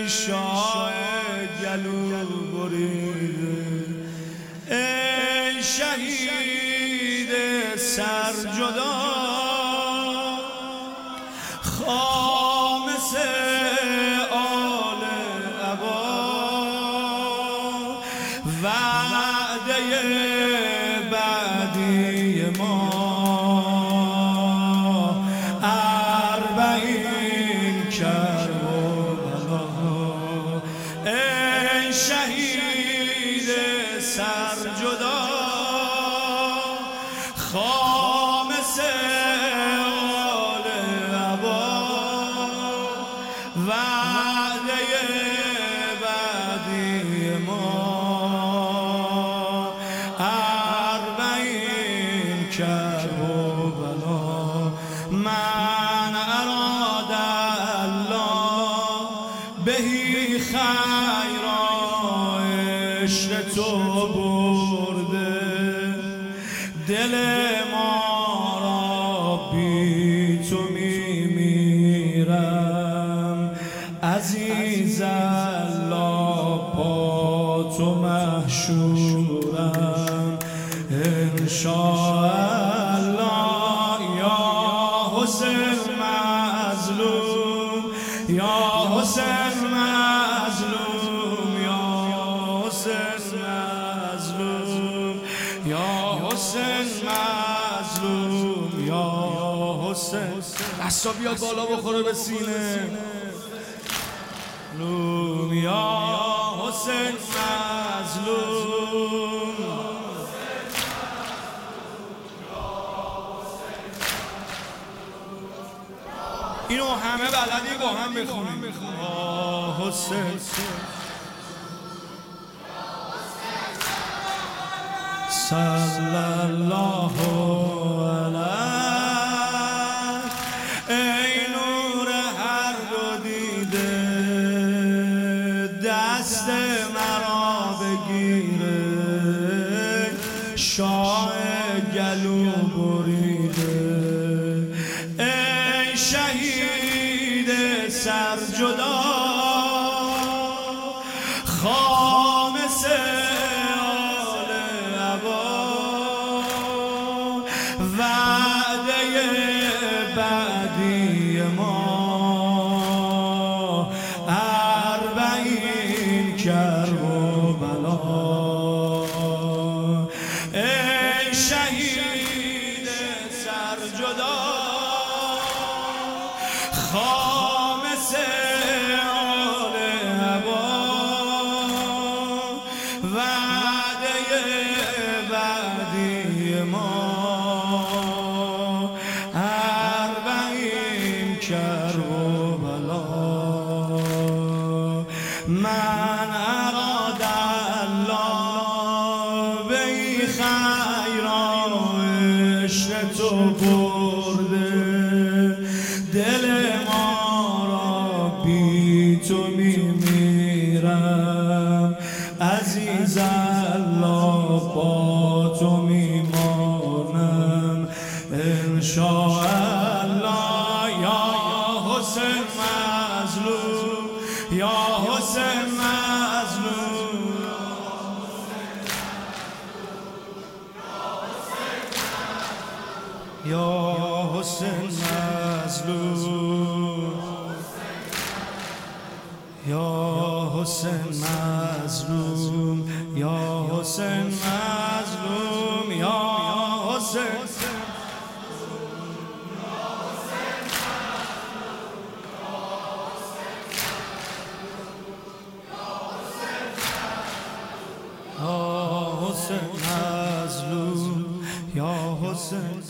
شاه گلو بریده، ای شهید سرجدا، خامس آل عبا، وعده بعدی ما اربعین کربلا. ای شهید سرجدا، خامس آل عبا، وعده بعدی ما اربعین کربلا. من اراد الله بهی خیرا، عشق تو برده دل ما را، بی تو میمیرم عزیز الله، با تو محشورم انشاءالله. یا حسین مظلوم، یا حسین مظلوم، یا حسین مظلوم، یا حسین مظلوم، یا حسین. دستا بیاد بالا بخوره به سینه. یا حسین مظلوم. اینو همه بلدی با هم بخونیم. حسین صلی الله علیه، ای نور هر دو دیده، دست مرا بگیره، شاه گلو بریده، ای شهید سرجدا، خامس آل عبا، وعده بعدی ما اربعین کربلا. ای شهید سرجدا، خامس آل عبا، وعده بعدی ما اربعین کربلا. من اراد الله بهی خیرا، عشق تو برده دل ما را، بی تو میمیرم عزیز الله، با تو میمانم انشاءالله. یا حسین مظلوم، یا حسین مظلوم، یا حسین مظلوم، یا حسین مظلوم، یا حسین مظلوم، یا حسین. یا حسین مظلوم، یا حسین.